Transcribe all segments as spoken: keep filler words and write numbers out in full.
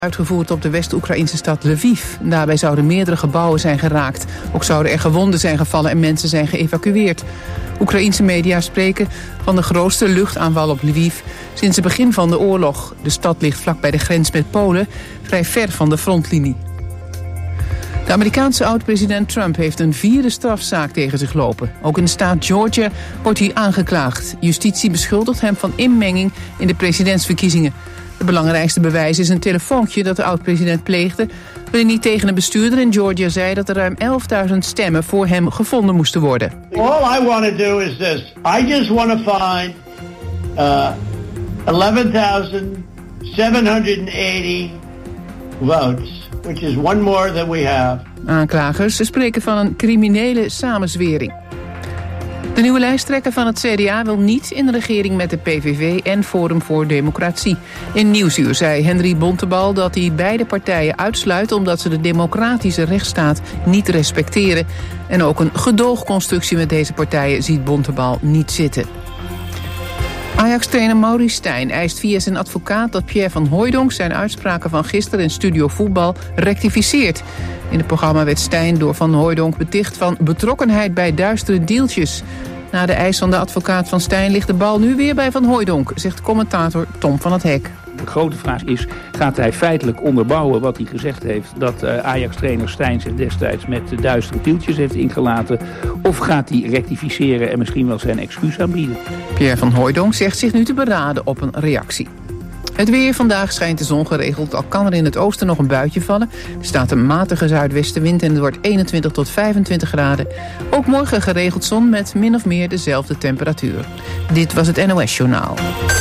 Uitgevoerd op de West-Oekraïnse stad Lviv. Daarbij zouden meerdere gebouwen zijn geraakt. Ook zouden er gewonden zijn gevallen en mensen zijn geëvacueerd. Oekraïense media spreken van de grootste luchtaanval op Lviv sinds het begin van de oorlog. De stad ligt vlak bij de grens met Polen, vrij ver van de frontlinie. De Amerikaanse oud-president Trump heeft een vierde strafzaak tegen zich lopen. Ook in de staat Georgia wordt hij aangeklaagd. Justitie beschuldigt hem van inmenging in de presidentsverkiezingen. Het belangrijkste bewijs is een telefoontje dat de oud-president pleegde, waarin hij tegen een bestuurder in Georgia zei dat er ruim elfduizend stemmen voor hem gevonden moesten worden. All I want to do is this. I just want to find uh, eleven thousand seven hundred eighty votes, which is one more than we have. Aanklagers spreken van een criminele samenzwering. De nieuwe lijsttrekker van het C D A wil niet in de regering met de P V V en Forum voor Democratie. In Nieuwsuur zei Henry Bontebal dat hij beide partijen uitsluit omdat ze de democratische rechtsstaat niet respecteren. En ook een gedoogconstructie met deze partijen ziet Bontebal niet zitten. Ajax-trainer Maurice Stijn eist via zijn advocaat dat Pierre van Hooijdonk zijn uitspraken van gisteren in Studio Voetbal rectificeert. In het programma werd Stijn door Van Hooijdonk beticht van betrokkenheid bij duistere deeltjes. Na de eis van de advocaat van Stijn ligt de bal nu weer bij Van Hooijdonk, zegt commentator Tom van het Hek. De grote vraag is, gaat hij feitelijk onderbouwen wat hij gezegd heeft dat uh, Ajax-trainer Stijn zich destijds met de duistere tieltjes heeft ingelaten? Of gaat hij rectificeren en misschien wel zijn excuus aanbieden? Pierre van Hooijdonk zegt zich nu te beraden op een reactie. Het weer. Vandaag schijnt de zon geregeld, al kan er in het oosten nog een buitje vallen. Er staat een matige zuidwestenwind en het wordt eenentwintig tot vijfentwintig graden. Ook morgen geregeld zon met min of meer dezelfde temperatuur. Dit was het N O S-journaal.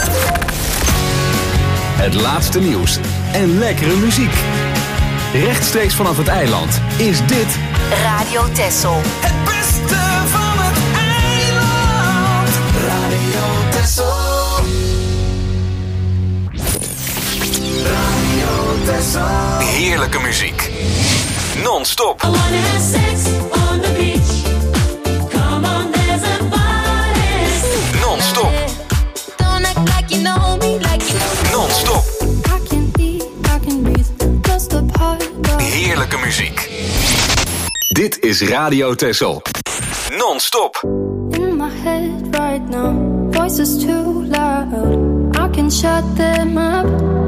Het laatste nieuws en lekkere muziek. Rechtstreeks vanaf het eiland is dit Radio Texel. Het beste van het eiland. Radio Texel. Radio Texel. heerlijke muziek. Non-stop. Non-stop. Non-stop. Heerlijke muziek. Dit is Radio Texel. Non-stop. In my head right now, voices too loud. I can shut them up.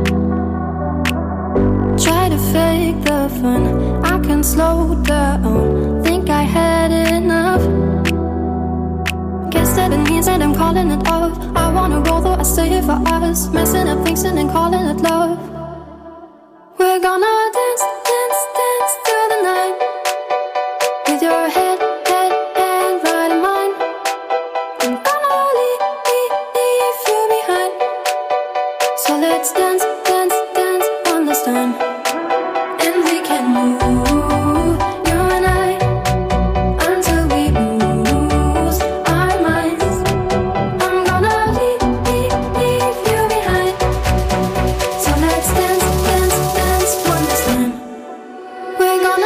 Try to fake the fun, I can slow down. Think I had enough. Guess that it means that I'm calling it off. I wanna roll though I stay here for us. Messing up things and then calling it love. We're gonna dance, dance, dance through the night. With your head, head, head right in mine. I'm gonna leave, leave, leave you behind. So let's dance, dance, dance one this time. And we can move, you and I, until we lose our minds. I'm gonna leave, leave, leave you behind. So let's dance, dance, dance one this time. We're gonna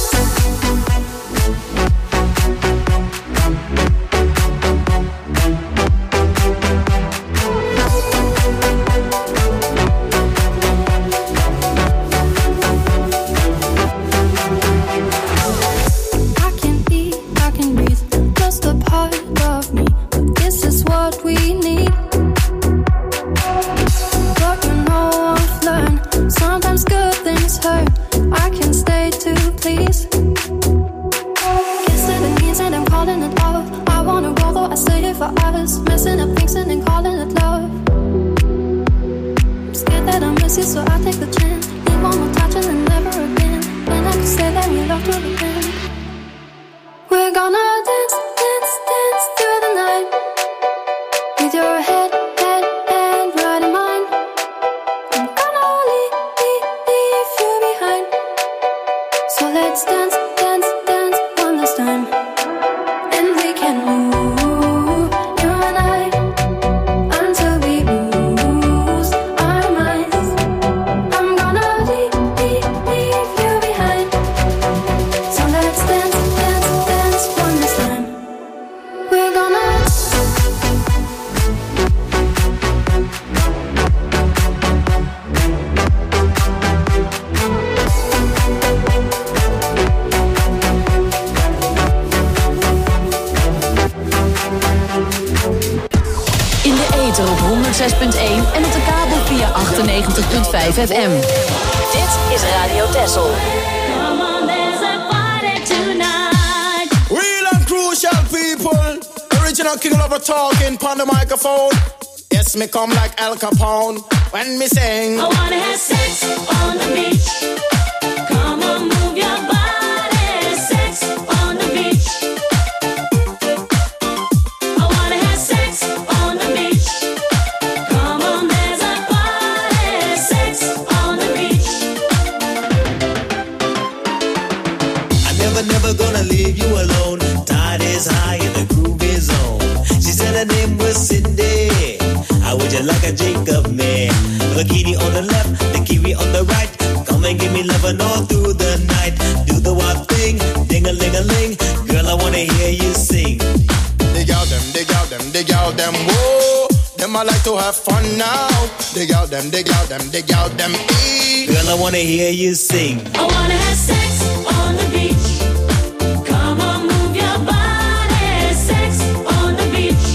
I can eat, I can breathe, just a part of me. This is what we need. But you know I've learned, sometimes good things hurt. I can stay to please. Guess that it means that I'm calling it off. I wanna roll though I stay here for us. Messing up things and then calling it love. I'm scared that I miss you, so I take the chance. Need one more touch and then never again. Then I can stay there in love till the end. We're gonna dance, dance, dance through the night. With your head, head, head right in mine. I'm gonna leave, leave, leave you behind. So let's dance, dance, dance one this time. And we can move, you and I, until we lose our minds. I'm gonna leave, leave, leave you behind. So zes punt één en op de kabel via achtennegentig punt vijf F M. Dit is Radio Texel. Come on, there's a party tonight. Real and crucial people. Original king lover talking on the microphone. Yes, me come like Al Capone when me sing. I wanna have sex on the beach. Come on, move your body. Sex on the beach. I wanna have sex on the beach. Come on, there's a party. Sex on the beach. I'm never, never gonna leave you alone. Tide is high and the groove is on. She said her name was Cindy. How would you like a Jacob man? The kitty on the left, the kiwi on the right. Come and give me lovin' all through the night. Do the wild thing, ding-a-ling-a-ling. Girl, I wanna hear you sing. Dig out them, dig out them, dig out them, whoa. Them I like to have fun now. Dig out them, dig out them, dig out them, ee. Girl, I wanna hear you sing. I wanna have sex on the beach. Come on, move your body. Sex on the beach.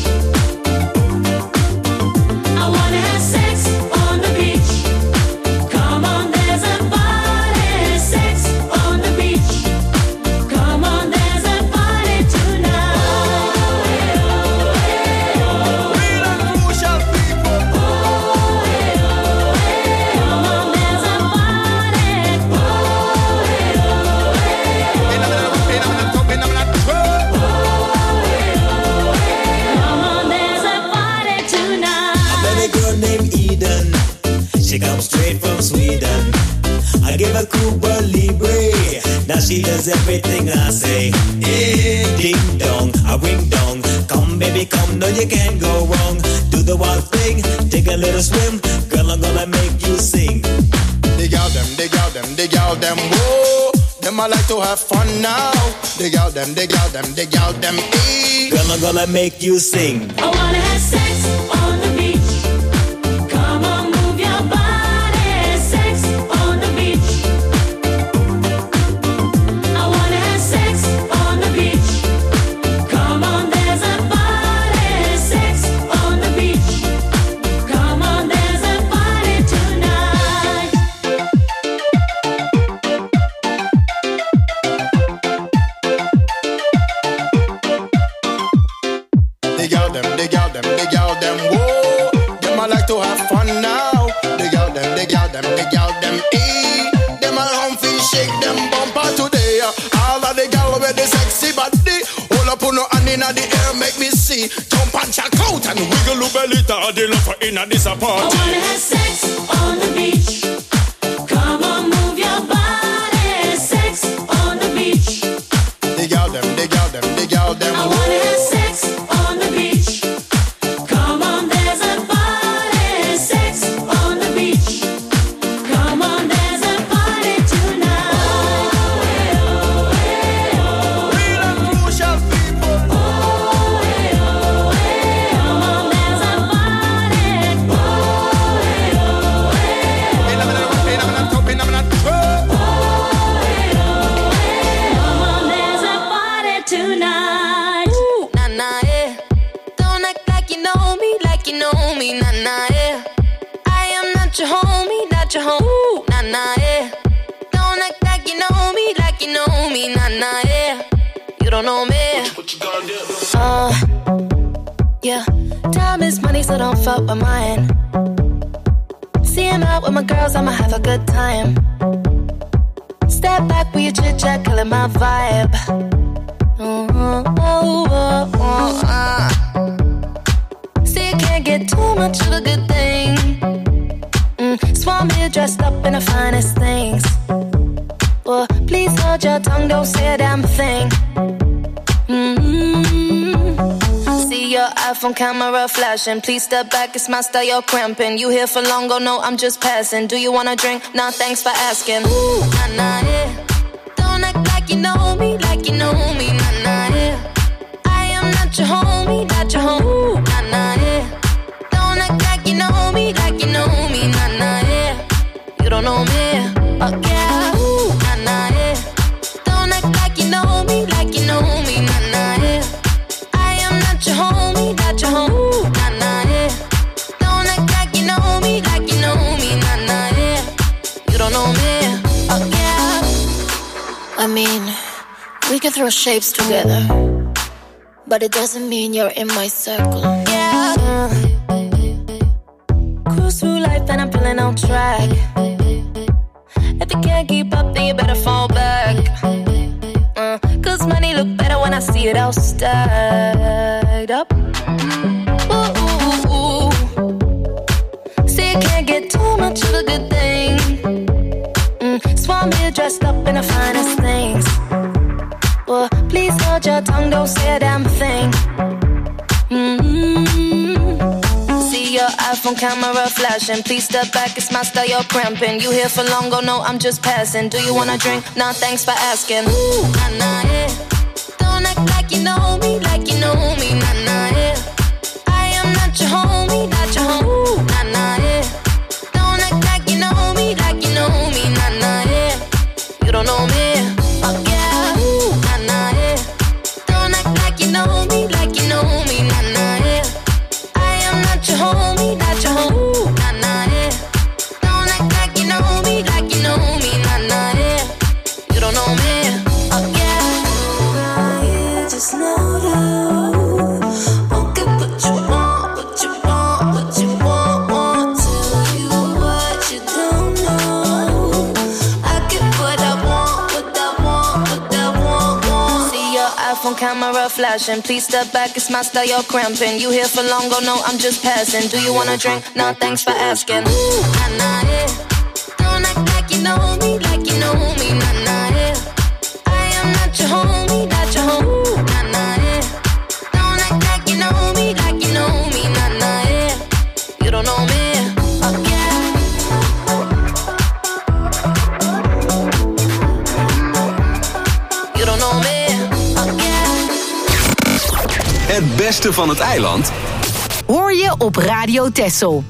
I wanna have sex on the beach. Come on, there's a party. Sex on the beach. Come on, there's a party tonight. Real and crucial people. Come on, there's a party. In a minute, in a minute, top, in a minute, twelve. Come on, there's a party tonight. I met a girl named Eden. She comes straight from Sweden. I give her Cuba Libre. Now she does everything I say. Hey, ding dong, a ring dong. Come baby, come, no you can't go wrong. Do the wild thing, take a little swim. Girl, I'm gonna make you sing. Dig out them, dig out them, dig out them, whoa. Them I like to have fun now. Dig out them, dig out them, dig out them, ee. Girl, I'm gonna make you sing. I wanna have sex on the beach. Come on, move your body. Sex on the beach. I wanna have sex on the beach. Come on, there's a party. Sex on the beach. Come on, there's a party tonight. Dig out them, dig out them, dig out them, whoa. Them I like to have fun now. Dig out them, dig out them, dig out them, ee. Them a humpy shake them bumper today. All of the gal with the sexy body. Hold up on no hand inna the air, make me see. Jump and check out and wiggle your belly. The love inna this I party. wanna have sex on the beach. Come on, move your body. Sex on the beach. Dig out them, dig out them, dig out them, I wanna have whoa. sex on the beach. Come on, there's a party. Sex on the beach. Come on, there's a party tonight. Real and crucial people. Come on, there's a party. In a minute, in a minute, top, in a minute, twelve. Come on, there's a party tonight. Ooh, nah, nah, yeah. Don't act like you know me, like you know me, nah, nah, yeah. I am not your homie, not your home. Ooh, nah, nah, yeah. Don't act like you know me, like you know me, nah, nah, yeah. You don't know me. Uh, yeah. Time is money, so don't fuck with mine. See him out with my girls, I'ma have a good time. Step back with your chit chat, killing my vibe. Oh, oh, oh, oh, ah. See, you can't get too much of a good thing. Mm, Swan me dressed up in the finest things. Well, please hold your tongue, don't say a damn thing. Mm-hmm. See your iPhone camera flashing. Please step back, it's my style, you're cramping. You here for long, go no, I'm just passing. Do you wanna drink? Nah, thanks for asking. Ooh, nah, nah, yeah. Don't act like you know me, like you know me, nah, nah, yeah. I am not your homie, not your home. Ooh, nah, nah, yeah. Don't act like you know me, like you know me, nah, nah, yeah. You don't know me, oh yeah. Ooh, nah, nah, yeah. Don't act like you know me, like you know me, nah, nah, yeah. I am not your homie, not your home. Ooh, nah, nah, yeah. Don't act don't know me, oh yeah. I mean, we can throw shapes together, but it doesn't mean you're in my circle. Yeah. Cruise through life and I'm feeling on track. If you can't keep up, then you better fall back. Uh, Cause money look better when I see it all stacked up. Ooh, ooh, ooh. See, you can't get too much of a good thing. Mm, Swan me dressed up in the finest things. Well, please hold your tongue, don't say a damn thing. Mm-hmm. See your iPhone camera flashing. Please step back, it's my style, you're cramping. You here for long, go no, I'm just passing. Do you wanna drink? Nah, thanks for asking. Ooh, nah, nah, yeah. Don't act like you know me, like you know me, nah, nah, yeah. I am not your homie, not your homie, ooh, nah, nah, yeah. Don't act like you know me, like you know me, nah, nah, yeah. You don't know me, oh yeah, ooh, nah, nah, yeah. Don't act like you know me, like you know me, nah, nah, yeah. I am not your homie, not your homie, ooh, nah, nah, yeah. Don't act like you know me, like you know me, nah, nah, yeah. You don't know me, oh yeah. Now you just know that won't get what you want, what you want, what you want, want. Tell you what you don't know. I get what I want, what I want, what I want, want. See your iPhone camera flashing. Please step back, it's my style, you're cramping. You here for long, go no, I'm just passing. Do you wanna drink? Nah, thanks for asking. Ooh, nah, nah, yeah. Don't act like you know me, like you know me, nah, nah, yeah. I am not your homie, not your homie, ooh, nah, nah, yeah. Don't act like you know me, like you know me, nah, nah, yeah. You don't know me, oh yeah. You don't know me, oh yeah. Het beste van het eiland Hoor je op Radio Texel.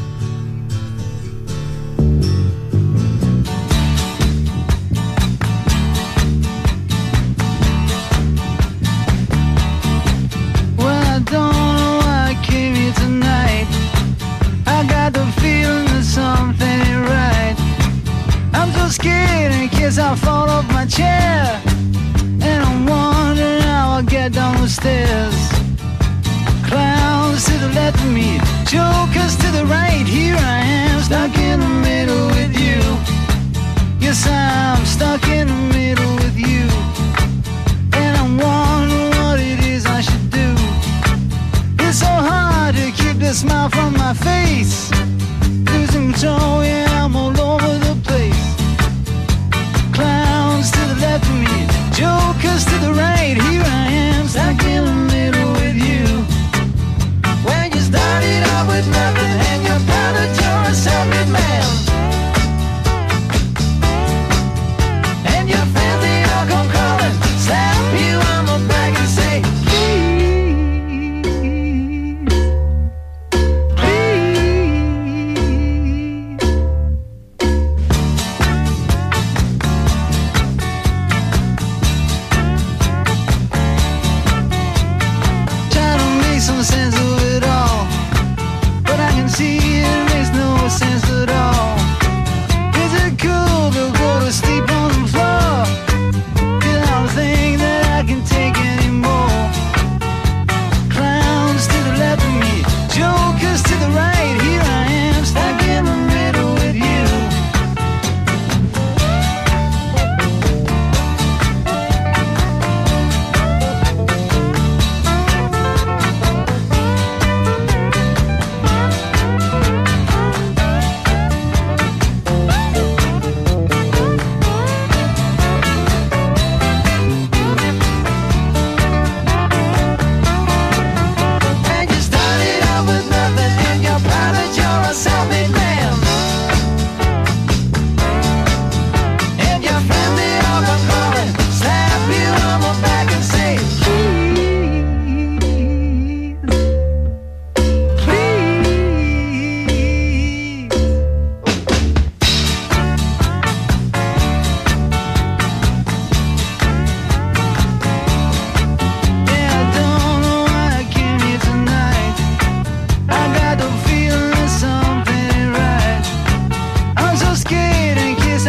Well, I don't know why I came here tonight. I got the feeling that something ain't right. I'm so scared in case I fall off my chair. And I'm wondering how I'll get down the stairs. Clowns to the left of me, jokers to the right. Here I am, stuck in the middle with you. Yes, I'm stuck in the middle with you. And I'm wondering what it is I should do. It's so hard to keep the smile from my face. Losing control, yeah, I'm all over the place. Clowns to the left of me, jokers to the right. Here I am, stuck in the middle with you. When you started out with nothing and you're proud that you're a self-made man. And your fans, they all come calling, slap you on the back and say, please, please.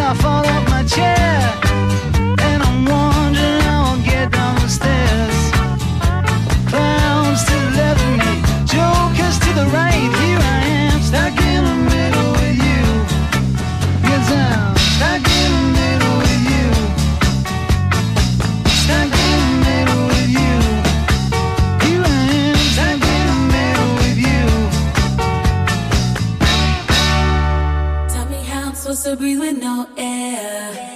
I fall off my chair, and I'm wondering how I'll get down the stairs. Clowns to the left of me, jokers to the right. Here I am, stuck in the middle with you. Yes, I'm stuck in the middle with you. Stuck in the middle with you. Here I am, stuck in the middle with you. Tell me how I'm supposed to breathe with no air.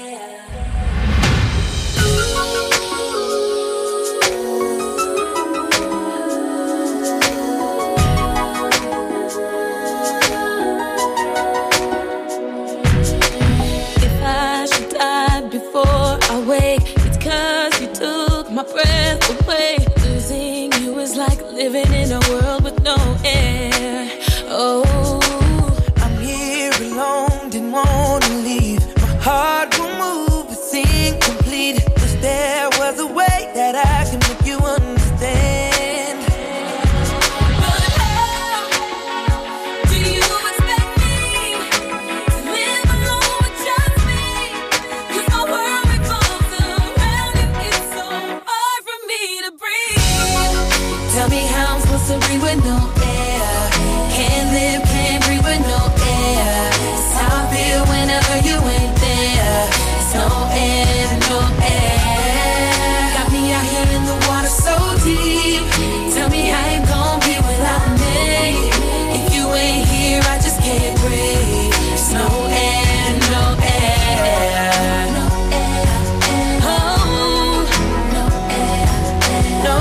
If I should die before I wake, it's 'cause you took my breath away. Losing you is like living in a world with no air. Oh, I'm here alone, didn't wanna leave. My heart will move, it's incomplete. Wish there was a way that I can make you understand. but how do you expect me to live alone with just me? 'Cause my world revolves around you. It's so hard for me to breathe. Tell me how I'm supposed to breathe with no air. Can't live, can't breathe with no air. It's how I feel whenever you ain't there. It's no air, no air. Got me out here in the water so deep. Tell me how you gon' be without me. If you ain't here, I just can't breathe. It's no air, no air. No air. Oh, no air. No.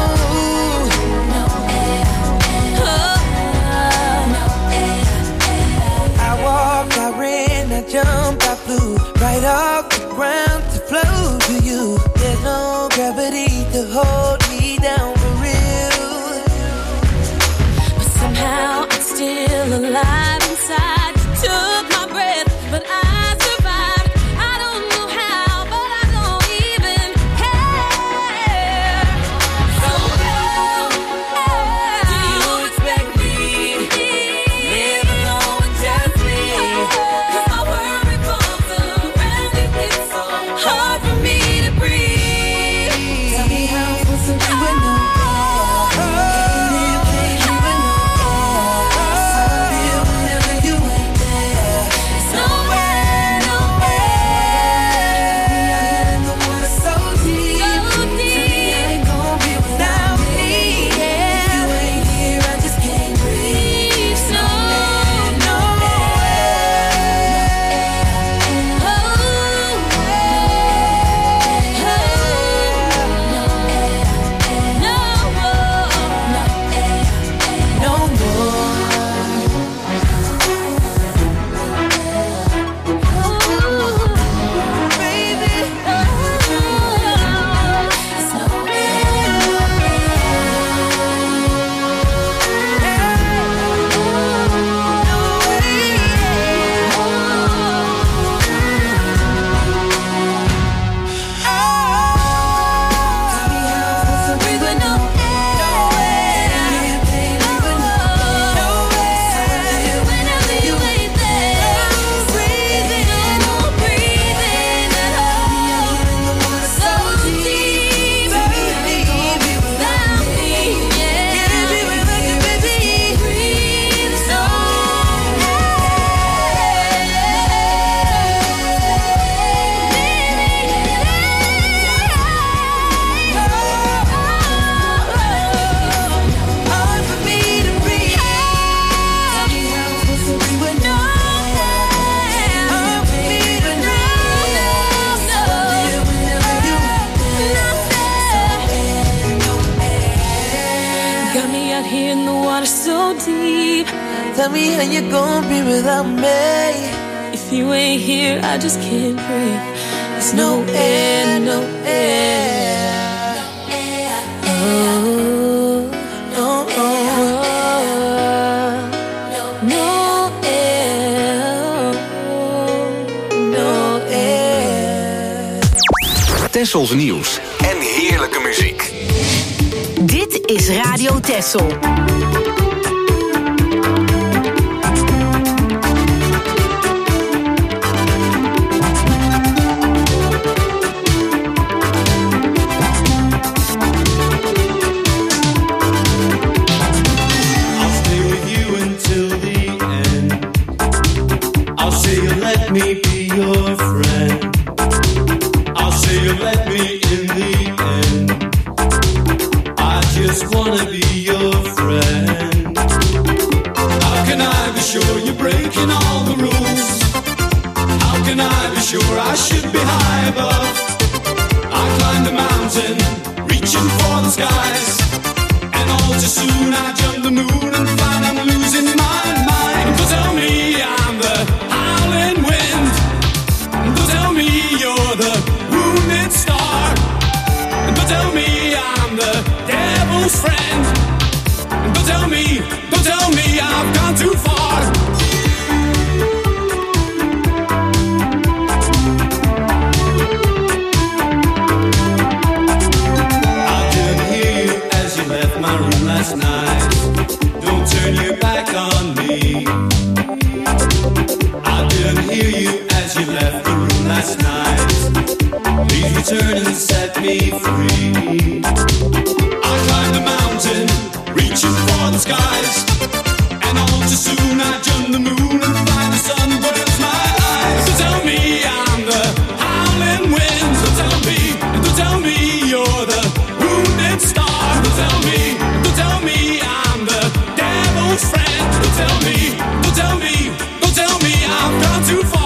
No air. Oh, no air. I walked, I ran, I jumped, I flew right off the ground to flow to you. There's no gravity to hold me down for real. But somehow I'm still alive inside. You took my breath, but I survived. I don't know how, but I don't even care. So how do you expect me to live alone with just me? 'Cause my world revolves around you. It's so hard for me to breathe. Tell me how I'm supposed to be with no Tell me how you gonna be without me. If you ain't here, I just can't breathe. There's no air, no air. Oh, no air. No air. No air. Tessels nieuws en heerlijke muziek. Dit is Radio Tessel. you let me in the end. I just wanna be your friend. How can I be sure you're breaking all the rules? How can I be sure I should be high above? I climbed the mountain, reaching for the skies, and all too soon I jump the moon and find I'm losing my mind. Don't tell me I'm the howling wind. Don't tell me you're the wounded star. Don't tell me I'm the devil's friend. Don't tell me, don't tell me I've gone too far. I could hear you as you left my room last night. Don't turn your back on me. I could hear you as you left the room last night. Please return and set me free. I climbed the mountain, reaching for the skies, and all too soon I jump the moon and find the sun burns my eyes. So tell me I'm the howling wind. So tell me, don't tell me you're the wounded star. Don't tell me, don't tell me I'm the devil's friend. Don't tell me, don't tell me, don't tell me I've gone too far.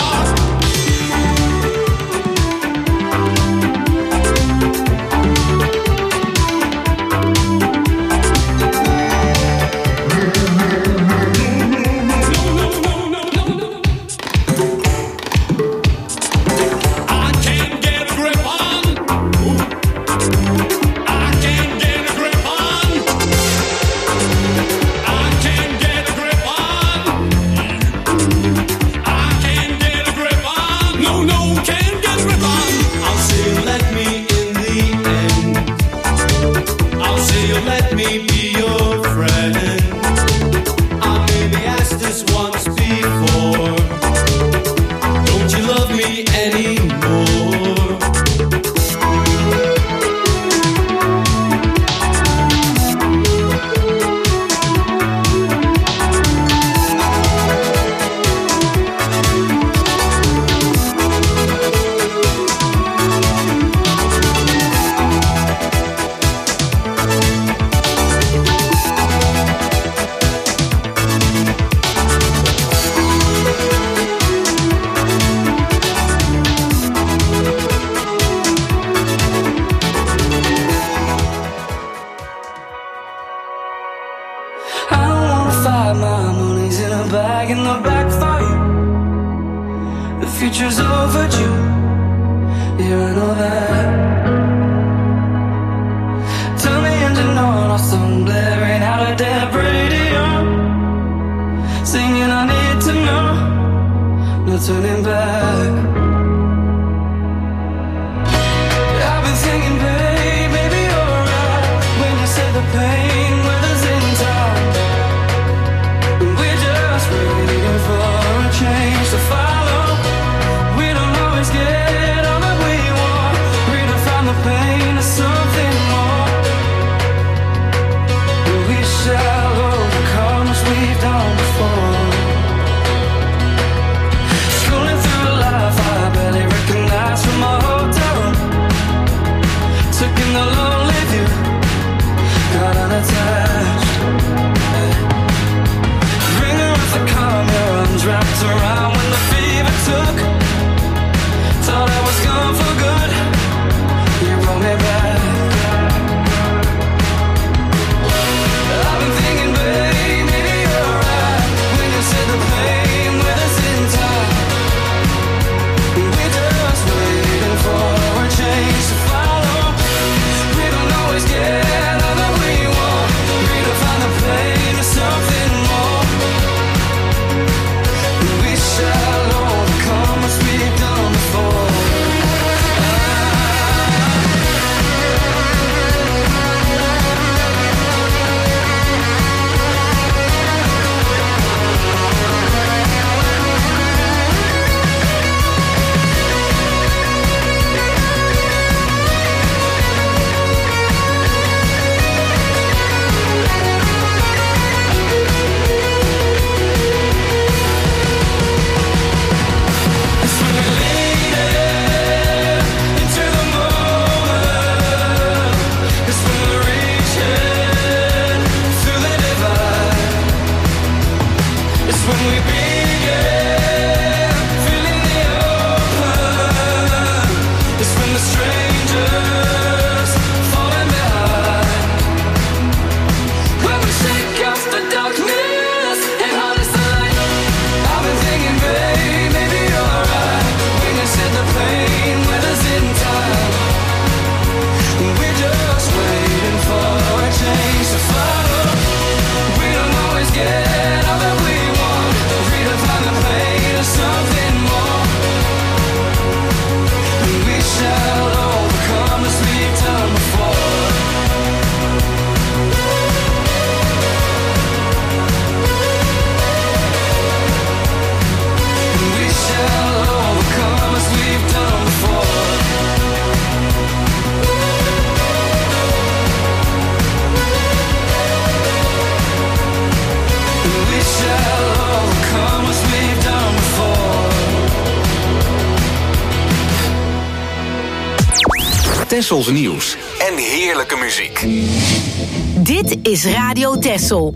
Tessels nieuws en heerlijke muziek. Dit is Radio Tessel.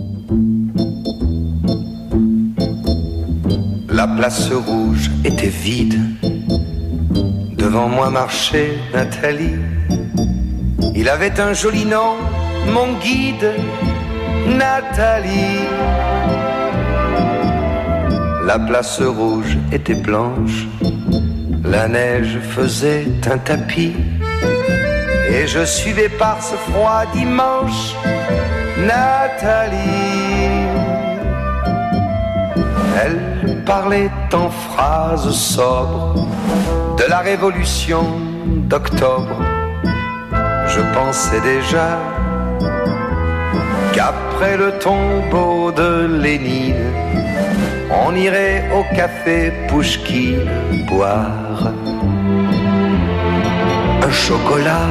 La place rouge était vide. Devant moi marchait Nathalie. Il avait un joli nom, mon guide, Nathalie. La place rouge était blanche. La neige faisait un tapis. Et je suivais par ce froid dimanche Nathalie. Elle parlait en phrases sobres de la révolution d'octobre. Je pensais déjà qu'après le tombeau de Lénine, on irait au café Pouchkine boire un chocolat.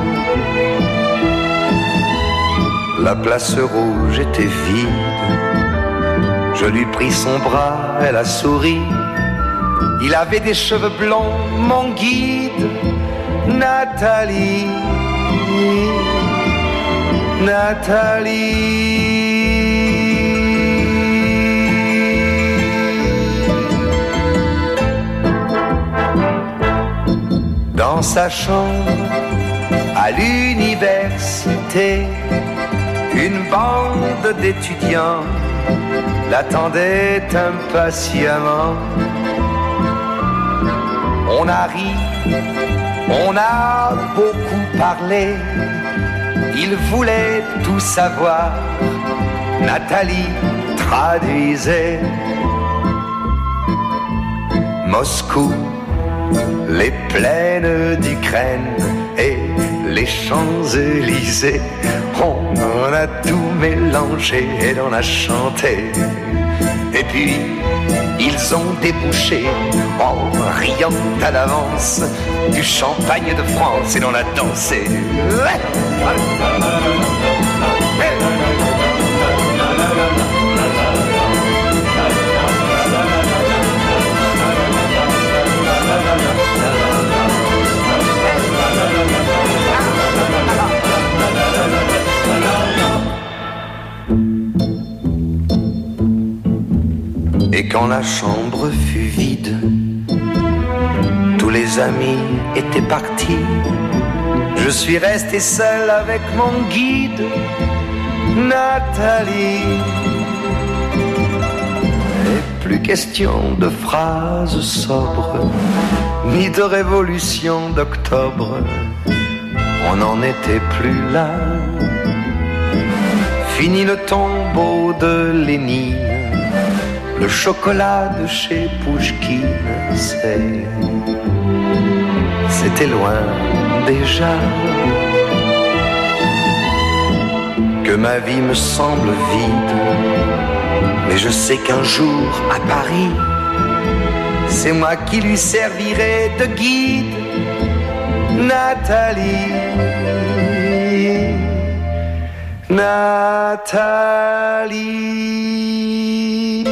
La place rouge était vide. Je lui pris son bras, elle a souri. Il avait des cheveux blonds, mon guide, Nathalie. Nathalie. Dans sa chambre, à l'université, une bande d'étudiants l'attendait impatiemment. On a ri, on a beaucoup parlé. Il voulait tout savoir. Nathalie traduisait. Moscou, les plaines d'Ukraine et les Champs-Élysées. On en a tout mélangé et on a chanté. Et puis, ils ont débouché, en riant à l'avance, du champagne de France et l'on a dansé. Et quand la chambre fut vide, tous les amis étaient partis. Je suis resté seul avec mon guide, Nathalie. Et plus question de phrases sobres, ni de révolution d'octobre. On n'en était plus là. Fini le tombeau de Lénine. Le chocolat de chez Pouchkine, c'est... c'était loin déjà. Que ma vie me semble vide, mais je sais qu'un jour à Paris, c'est moi qui lui servirai de guide, Nathalie. Nathalie.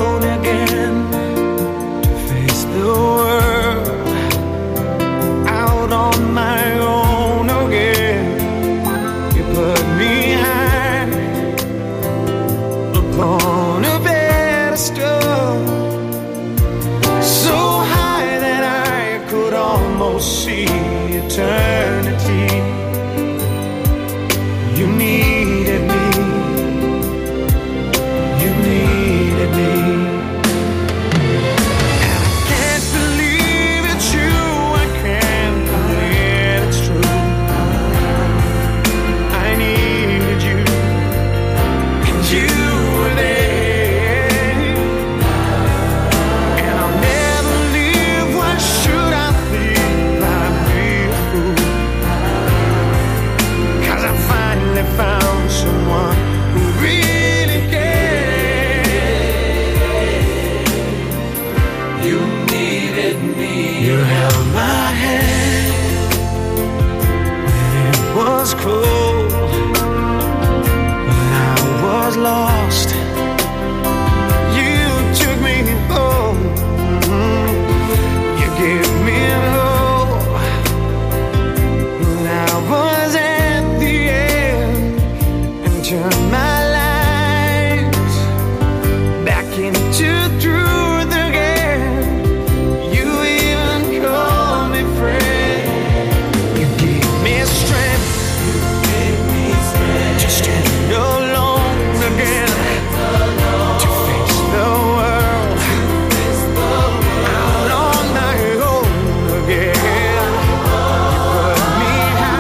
I almost see eternity. You needed me. You needed me. And I can't believe it's you. I can't believe it's true. I needed you. And you were there. And I'll never leave. Why should I feel I'd be a fool? 'Cause I finally found someone who really cared. You needed me. You held my hand when it was cold, when I was lost. You took me home. You gave me hope when I was at the end, and turned my life back into truth again. You even called me friend. You gave me strength. You gave me strength. Just to go alone again. To face the world out on my own again. You put me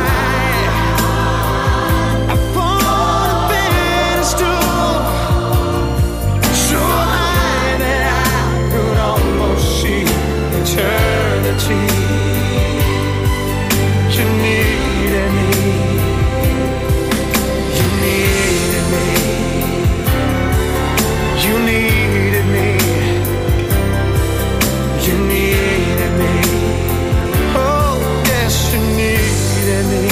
high upon a pedestal, so high that I could almost see eternity. You needed me. You needed me. You needed me. You needed me. Oh, yes, you needed me.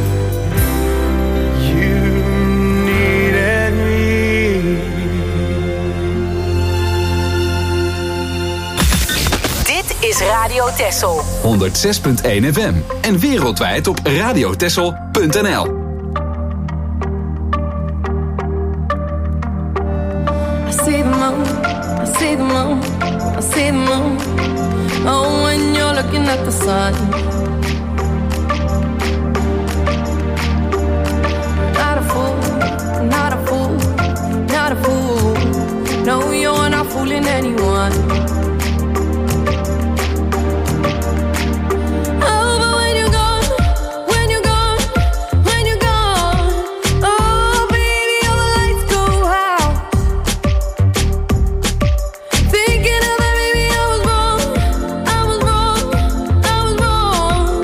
You needed me. Dit is Radio Texel. honderdzes punt één F M en wereldwijd op radiotessel punt n l. I see the moon, I see the moon, I see the moon. Oh, when you're looking at the sun. Not a fool, not a fool, not a fool. No, you're not fooling anyone. Oh, but when you're gone, when you're gone, when you're gone, oh, baby, all the lights go out. Thinking of that, baby, I was wrong, I was wrong, I was wrong.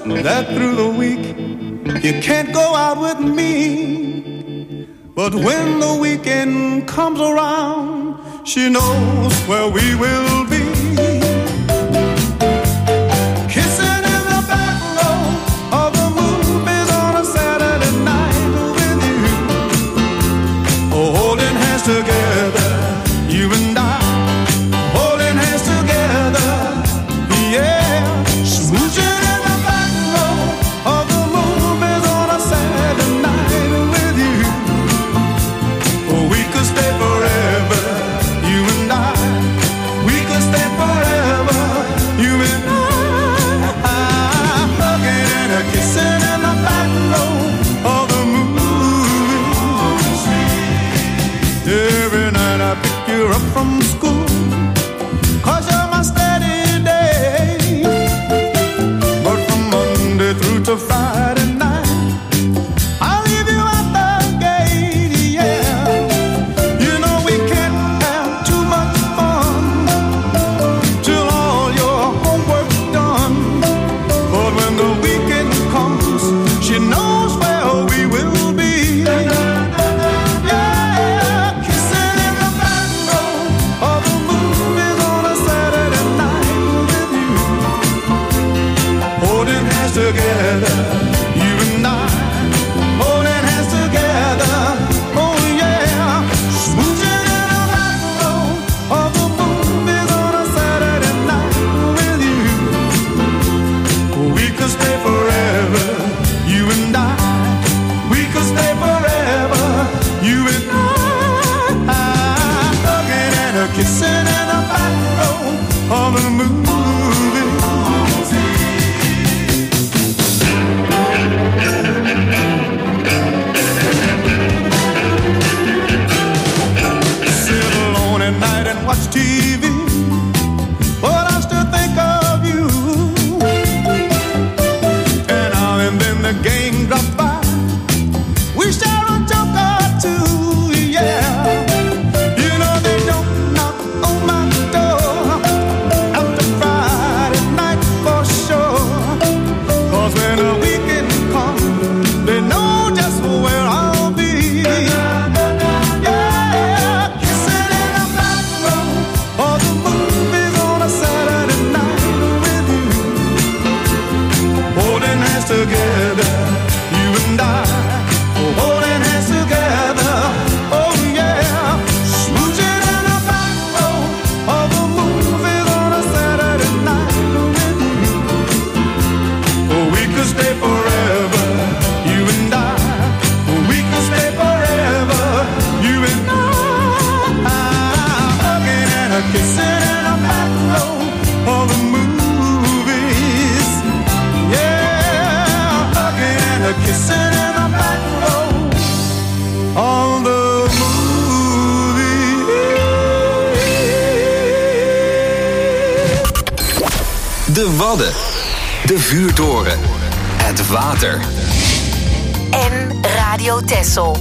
that through the week you can't go out with me. But when the weekend comes around, she knows where we will be. Kissing in the back row of the movies on a Saturday night with you. Oh, holding hands together, you and I. Holding hands together, yeah. Smooching in the back row of the movies on a Saturday night with you. Oh, we could stay forever, you and I. We could stay forever, you and I. Hugging and a kissing in the back row of the movies. Every night I pick you up from school, 'cause you're my steady day. But from Monday through to Friday night, I'll leave you at the gate, yeah. You know we can't have too much fun till all your homework's done. But when the weekend comes, she knows where we will be. Yeah, kissing in the back row of the movies on a Saturday night with you. Holding hands together, you and I. Holding hands together, oh yeah. Smooching in the back row of the movies on a Saturday night with you. We could stay forever, you and I. We could stay forever, you and I. Hugging and a kissing in the back row of the movies. Sit alone at night and watch T V, but I still think of you. And now and then the gang drops by, we share a joke or two, yeah. You know they don't knock on my door after Friday night for sure. 'Cause when the weekend comes, they know just where I'll be. Yeah, kissing in the back row of the movies on a Saturday night with you. Holding hands together, you and I. Holding hands together, oh yeah. Smooching in the back row of the movies on a Saturday night with you. Oh, we could stay forever, you and I. We could stay forever, you and I. Hugging and a kissing in the back row of the movies. Yeah, hugging and a kissing in the back row of the movies. De Wadden. De Vuurtoren. Het water. En Radio Texel.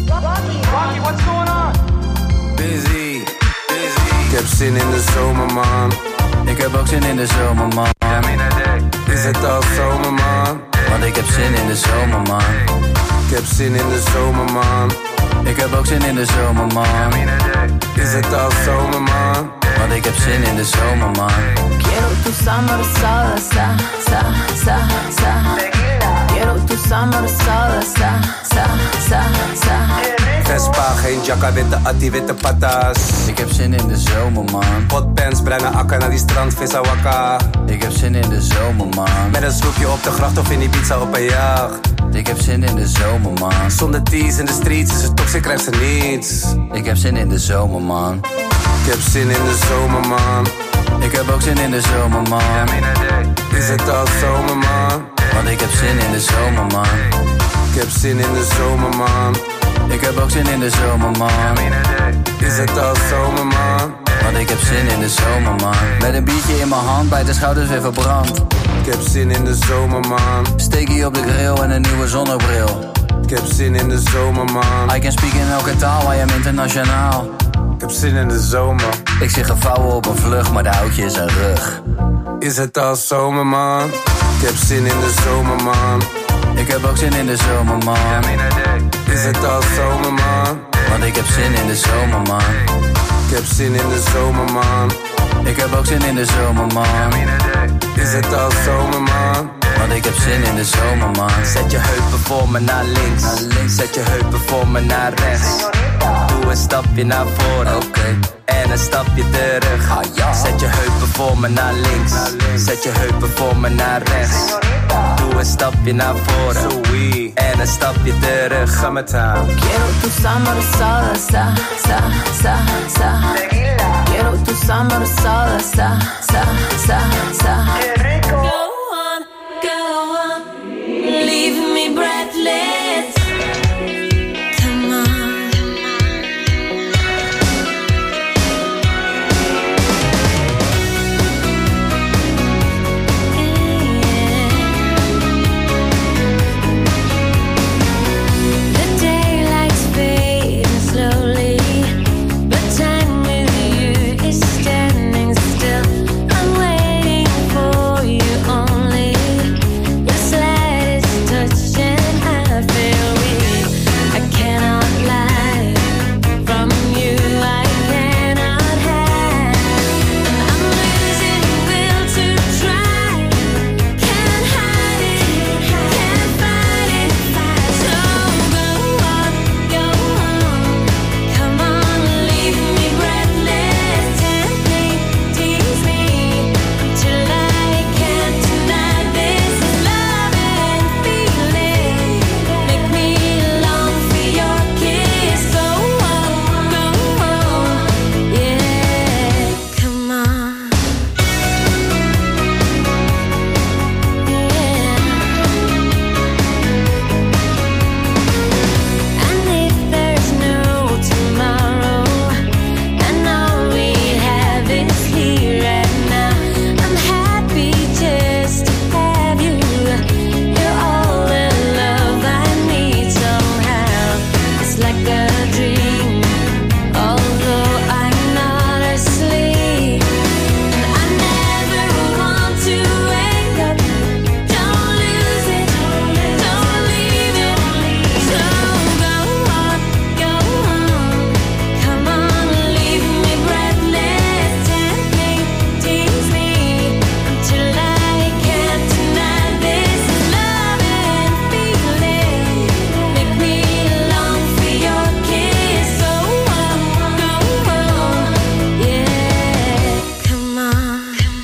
Busy, busy. Ik heb zin in de zomer, man. Ik heb ook zin in de zomer, man. Is het al zomer, man? Want ik heb zin in de zomer, man. Ik heb zin in de zomer, man. Ik heb ook zin in de zomer, man. Is het al zomer, man? Want ik heb zin in de zomer, man. Quiero tu summer salsa, sa, sa, sa. Quiero tu summer salsa, sa, sa, sa. Vespa, geen jacka, witte atti, witte patas. Ik heb zin in de zomer, man. Hotpants, bruine akka, naar die strand, vissa wakka. Ik heb zin in de zomer, man. Met een sloepje op de gracht of in Ibiza op een jacht. Ik heb zin in de zomer, man. Zonder tees in de streets is het toxic, krijgt ze niets. Ik heb zin in de zomer, man. Ik heb zin in de zomer, man. Ik heb ook zin in de zomer, man. Is het al zomer, man? Want ik heb zin in de zomer, man. Ik heb zin in de zomer, man. Ik heb ook zin in de zomer, man. Is het al zomer, man? Want ik heb zin in de zomer, man. Met een biertje in mijn hand, bij de schouders weer verbrand. Ik heb zin in de zomer, man. Steekie op de grill en een nieuwe zonnebril. Ik heb zin in de zomer, man. I can speak in elke taal, I am internationaal. Ik heb zin in de zomer. Ik zit gevouwen op een vlucht, maar de houtje is een rug. Is het al zomer, man? Ik Ik heb zin in de zomer, man. Ik heb ook zin in de zomer, man. Is het al zomer, man? Want ik heb zin in de zomer, man. Ik heb zin in de zomer, man. Ik heb ook zin in de zomer, man. Is het al zomer, man? Want ik heb zin in de zomer, man. Zet je heupen voor me naar links, naar links. Zet je heupen voor me naar rechts. Doe een stapje naar voren, oké. Okay. En een stapje terug. Ah, ja. Zet je heupen voor me naar links, naar links. Zet je heupen voor me naar rechts. Doe een stapje naar voren, en een stapje terug. Ga met haar. Quiero tu summer salsa, sa, sa, sa. Quiero tu summer salsa, sa, sa, sa. Go on, go on, leave me breathless. Come on. The daylight's fading slowly, but time with you is standing still. I'm waiting for you only. Your slightest touch and I feel weak. I cannot lie from you. I cannot hide. And I'm losing will to try. Can't hide it, can't fight it. So go on, go on. Come on, leave me breathless. Tempt me, tease me till I can't deny this love and feeling. Make me long for your kiss. Go on, go on, yeah. Come on, yeah. And if there's no tomorrow, and all we have is here and now, I'm happy just to have you. You're all the love I need somehow. It's like a dream, although I'm not asleep. And I never want to wake up. Don't lose it, don't leave it. So go on, go on. Come on, leave me breathless. Tempt me, tease me until I can't deny this love and feeling. Make me long for your kiss. So on, go on, yeah. Come on.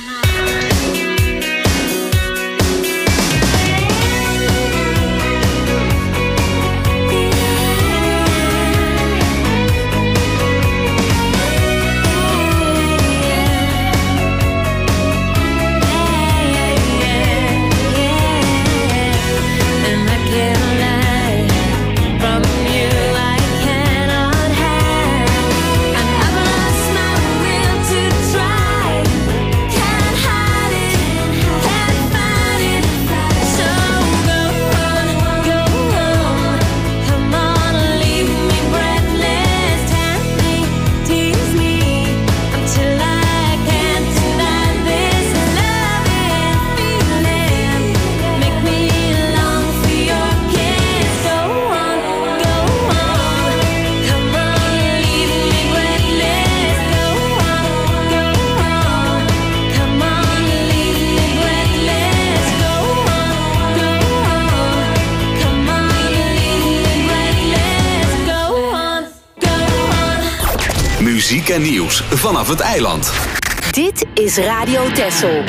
And I can't lie from you. I cannot hide. And I've lost my will to try. Can't hide it, can't fight it. So go on, go on. Come on, leave me breathless. Tempt me, tease me until I can't deny this love and feeling. Make me long for your kiss. Go on, go on. Come on, leave me breathless. Go on, go on. Come on, leave me breathless. Go on, go on. Come on, leave me breathless. Go on, go on. Muziek en nieuws vanaf het eiland. Dit is Radio Texel.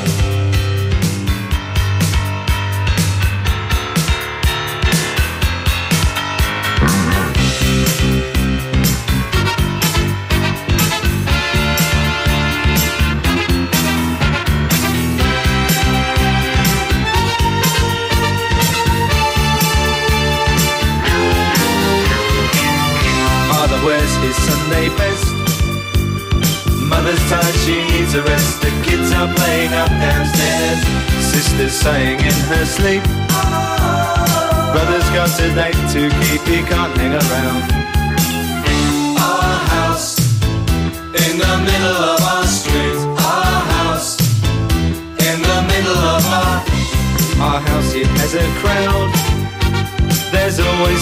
Father wears his Sunday best. Mother's tired, she needs a rest. The kids are playing up downstairs. Sister's sighing in her sleep. Brother's got a date to keep, he can't hang around. Our house in the middle of our street. Our house in the middle of our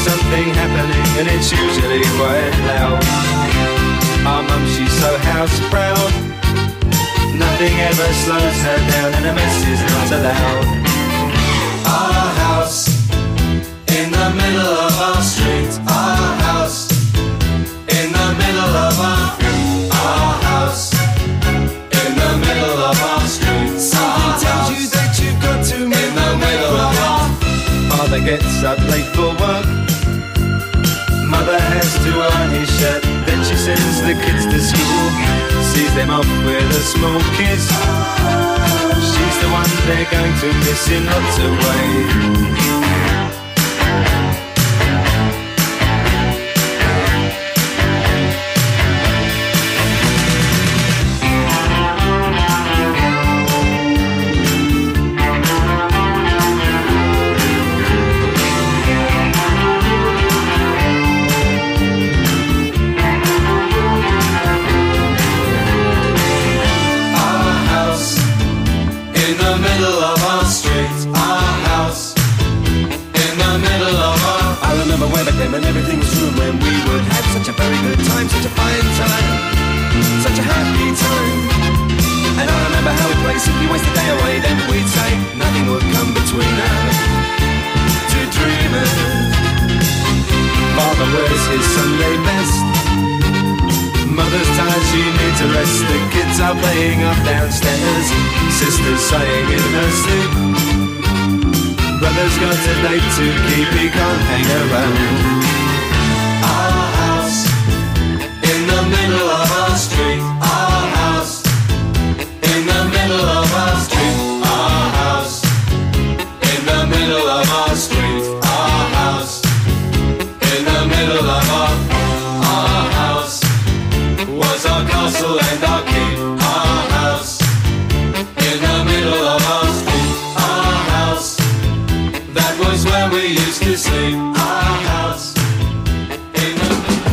something happening and it's usually quite loud. Our mum, she's so house proud. Nothing ever slows her down and a mess is not allowed. Our house in the middle of our street. Our house in the middle of our Our house in the middle of our street. Something tells you that you've got to in the middle of our Father gets up late for work. Mother has to iron his shirt. Then she sends the kids to school, sees them off with a small kiss. She's the one they're going to miss in lots of ways. And everything was room when we would have such a very good time, such a fine time, such a happy time. And I remember how we'd play simply waste the day away. Then we'd say nothing would come between us, two dreamers. Father wears his Sunday best. Mother's tired, she needs a rest. The kids are playing up downstairs. Sister's sighing in her sleep. Brother's got a date to keep, he can't hang around. Our house in the middle of our street. Our house in the middle of our street. Our house in the middle of our street. Our house in the middle of our Our house was our castle and our keep. Our house in the middle of our street. Our house, that was where we used to sleep. Our house in the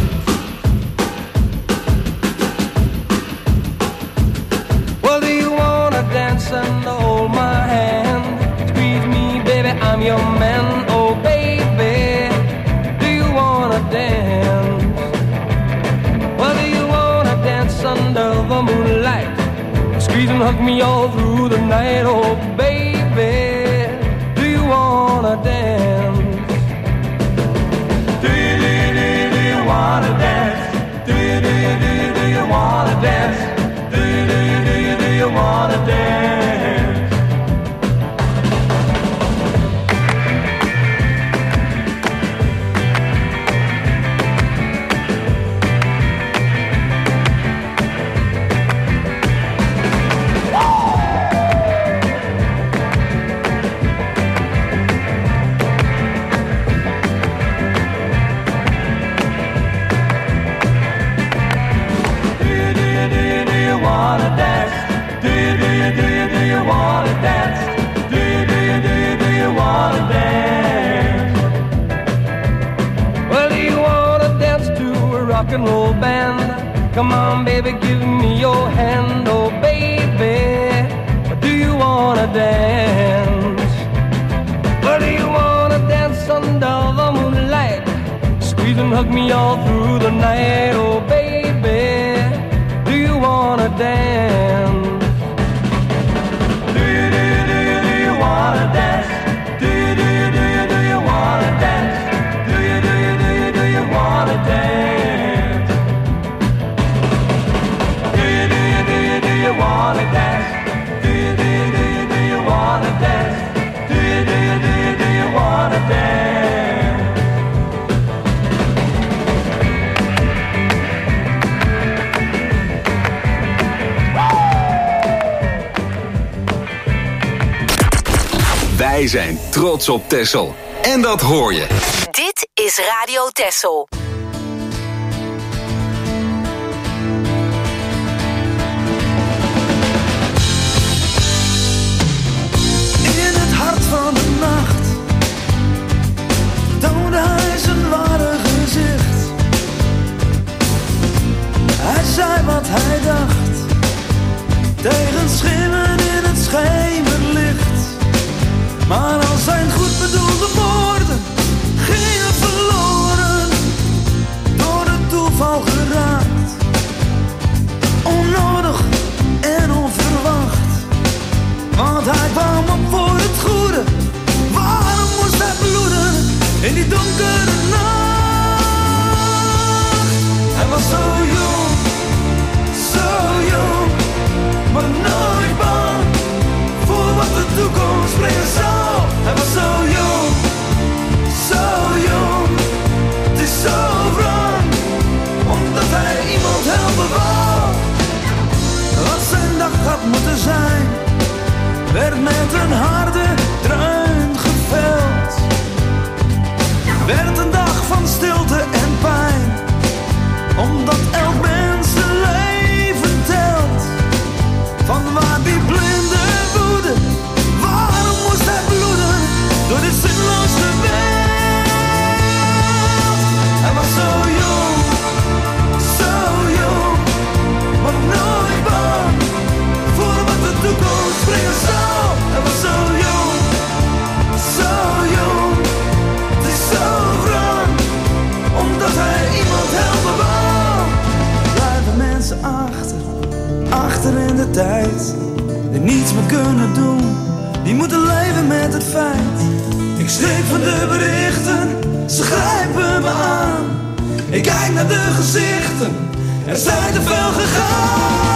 Well, do you wanna dance and hold my hand? Squeeze me, baby, I'm your man. Oh, baby, do you wanna dance? Well, do you wanna dance under the moonlight? Squeeze and hug me all through the night. Oh, baby, do you wanna dance? Do you, do you, do you, do you wanna dance? Do you, do you, do you, do you wanna dance? Do you, do you, do you, do you wanna dance? Rock and roll band, come on baby, give me your hand. Oh baby, do you wanna dance? Well, do you wanna dance under the moonlight? Squeeze and hug me all through the night. Oh baby, do you wanna dance? Do you, do you, do you, do you wanna dance? Do you, do you, do you, do you wanna dance? Do you, do you, do you, do you wanna dance? Do you wanna dance? Do you, do you, do you, do you wanna dance? Do you, do you, do you, do you wanna dance? Wij zijn trots op Texel. En dat hoor je. Dit is Radio Texel. Van de nacht toonde hij zijn ware gezicht. Hij zei wat hij dacht, tegen schimmen in het schemerlicht. Maar al zijn goed bedoelde woorden gingen verloren. Want hij kwam op voor het goede. Waarom moest hij bloeden in die donkere nacht? Hij was zo jong, zo jong, maar nooit bang voor wat de toekomst brengen zal. Hij was zo jong, zo jong, het is zo wrang, omdat hij iemand helpen wou. Wat zijn dag had moeten zijn, werd met een harde dreun geveld. Werd een dag van stilte en pijn, omdat elk mens zijn leven telt. Van waar die blinde woede, waarom moest hij bloeden door dit zinloze wereld? Hij was zo jong, zo jong, maar nooit bang voor wat de toekomst brengen zal. Hij was zo jong, zo jong, het is zo wrang, omdat hij iemand helpen wou. Blijven mensen achter, achter in de tijd, die niets meer kunnen doen, die moeten leven met het feit. Ik schrik van de berichten, ze grijpen me aan. Ik kijk naar de gezichten, er zijn te veel gegaan.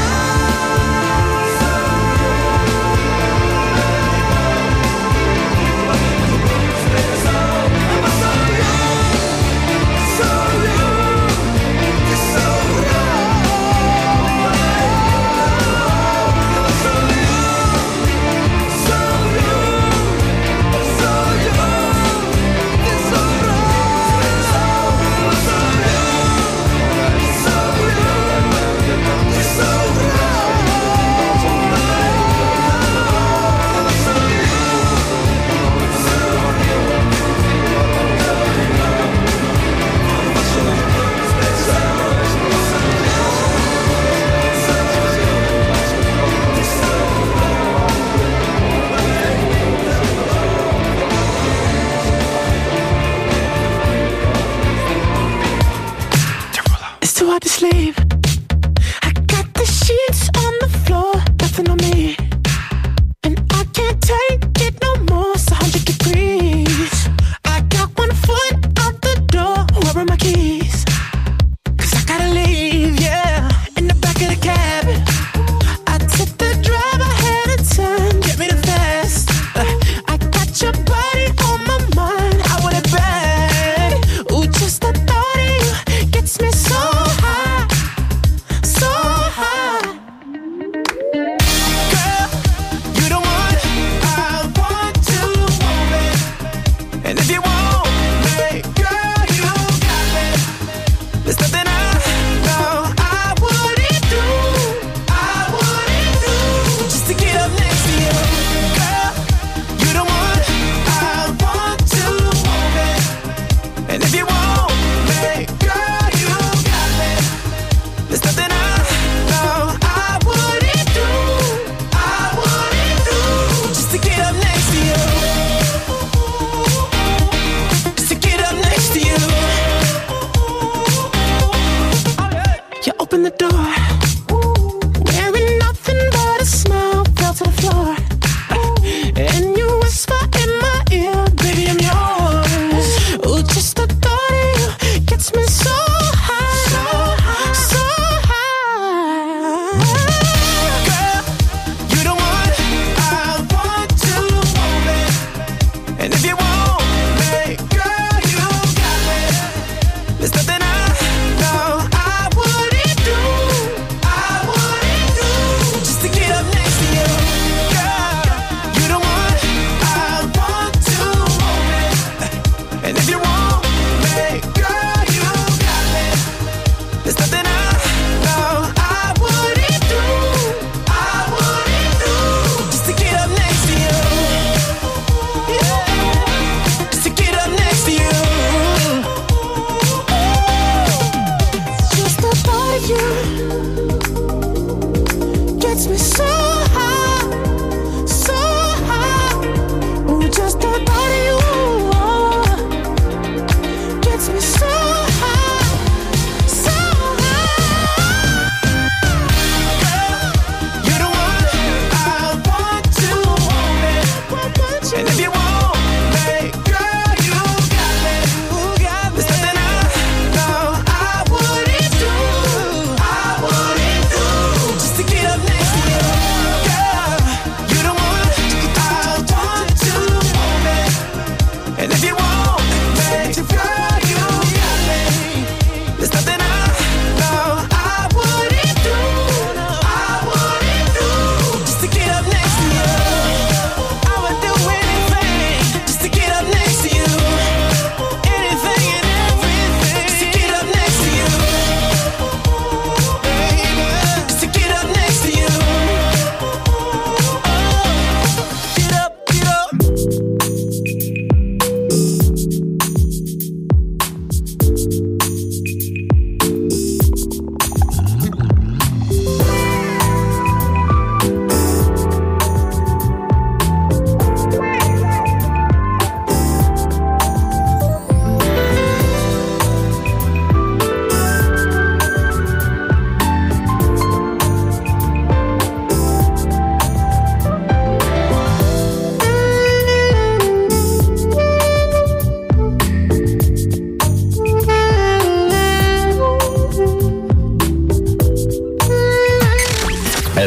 To sleep, I got the sheets on the floor, nothing on me, and I can't take it no more. It's a hundred degrees. I got one foot out the door. Where are my keys? 'Cause I gotta leave, yeah. In the back of the cab, I took the drive, I had a turn, get me the fast. Uh, I got your body on my mind, I want it bad. Ooh, just the thought of you gets me so. Open the door, wearing nothing but a smile, fell to the floor.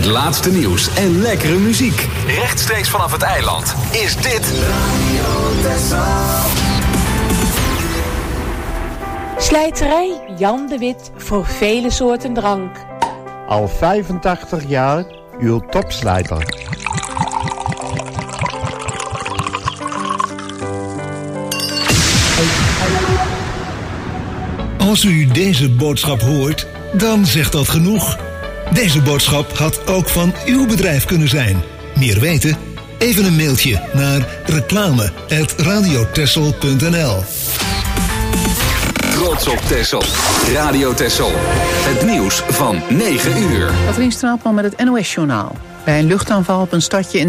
Het laatste nieuws en lekkere muziek. Rechtstreeks vanaf het eiland is dit Slijterij Jan de Wit voor vele soorten drank. Al vijfentachtig jaar uw topslijter. Als u deze boodschap hoort, dan zegt dat genoeg. Deze boodschap had ook van uw bedrijf kunnen zijn. Meer weten? Even een mailtje naar reclame apenstaartje radiotessel punt n l. Trots op Texel. Radio Texel. Het nieuws van negen uur. Katrien Straatman met het N O S-journaal. Bij een luchtaanval op een stadje in